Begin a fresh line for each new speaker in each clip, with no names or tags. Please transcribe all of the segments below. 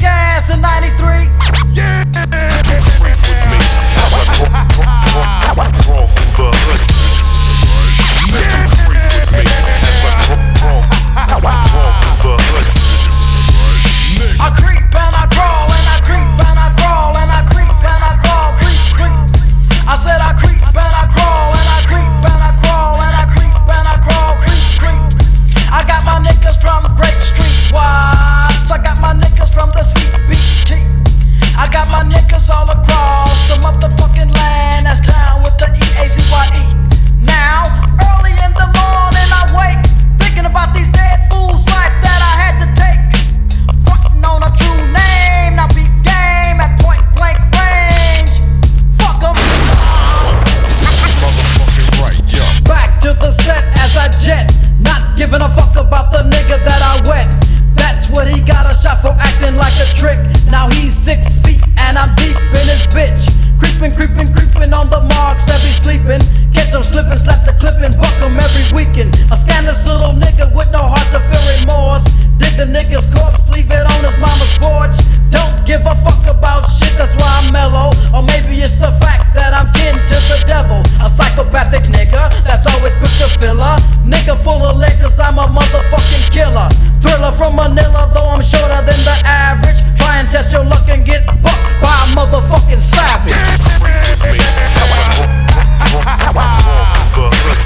gas in 93.
Yeah. Freak with me as I crawl through the hood. Freak with me as I crawl through the hood.
I creep and I crawl and I creep and I crawl and I creep and I crawl, creep, creep. I said I creep and I crawl and I creep and I crawl and I creep and I crawl, creep, creep. I got my niggas from Grape Street Watts. I got my niggas from the CBT. I got my niggas all across the motherfucking land that's down with the EACYE. Now, early in the morning I wake, thinking about these dead fools' life that I had to take. Frontin' on a true name, now be game at point blank range. Fuck 'em.
Motherfucking right, yo.
Back to the set as I jet, not giving a fuck about the nigga that I wet. That's what he got a shot for, acting like a trick. Now he's 6 feet and I'm deep in his bitch. Creeping, creeping, creeping on the marks that be sleeping. Catch him slipping, slap the clipping, buck him every weekend. A scandalous little nigga with no heart to feel remorse. Dig the nigga's corpse, leave it on his mama's porch. Don't give a fuck about shit, that's why I'm mellow. Or maybe it's the fact that I'm kin to the devil. A psychopathic nigga that's always quick to fill her. Nigga full of liquor, 'cause I'm a motherfucking killer. Thriller from Manila, though I'm shorter than the average. Try and test your luck and get bucked by a motherfucking savage.
Freak with me as I crawl through the hood.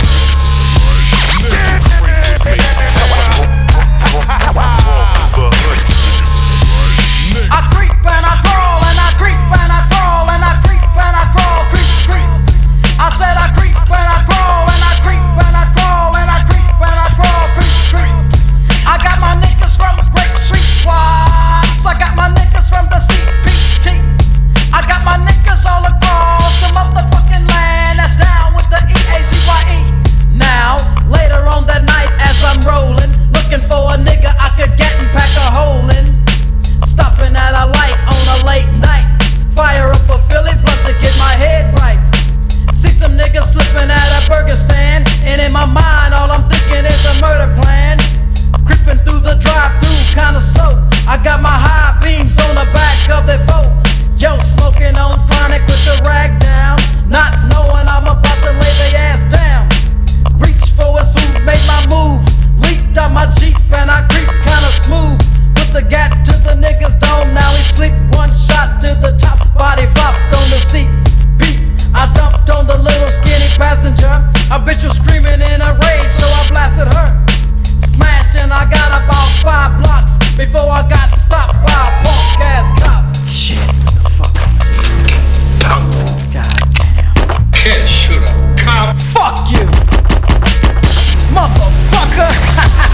Freak with me as I crawl through the hood.
I creep and I crawl and I creep and I crawl and I creep and I crawl, creep, creep. I said I creep and I crawl and I creep and I crawl and I creep and I crawl, creep, creep. I got my niggas from Grape Street Watts. I got my niggas from the CPT. I got my niggas all across the motherfucking land that's down with the EACYE. Now, later on that night as I'm rolling, looking for a nigga I could get and pack a hole in. Stopping at a light on a late night. Fire up a Philly blunt to get my head right. See some niggas slipping at a burger stand, and in my mind all I'm thinking is a murder plan. Creeping through the drive-thru kinda slow. I got my high beams on the back of their foe. Yo, smoking on chronic with the rag down, not knowing I'm about to lay their ass down. Reach for his food, made my move. Leaped out my Jeep and I creep kinda smooth. Put the gat to the nigga's dome, now he sleep. One shot to the top, body flopped on the seat. Beat, I dumped on the little skinny passenger. A bitch was screaming in a rage, so I blasted her. Smashed and I got about 5 blocks before I got stopped by a punk ass cop. Shit, motherfucker. Goddamn.
Can't shoot a cop.
Fuck you, motherfucker.